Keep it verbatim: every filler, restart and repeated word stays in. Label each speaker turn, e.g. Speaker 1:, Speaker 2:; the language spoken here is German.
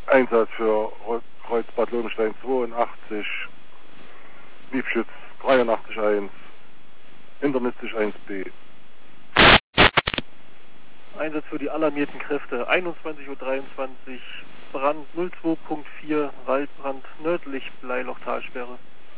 Speaker 1: Einsatz für Kreuz Bad Lohenstein zweiundachtzig, Liebschütz dreiundachtzig eins, internistisch eins b.
Speaker 2: Einsatz für die alarmierten Kräfte, einundzwanzig Uhr dreiundzwanzig, Brand null zwei Punkt vier, Waldbrand nördlich Bleiloch-Talsperre.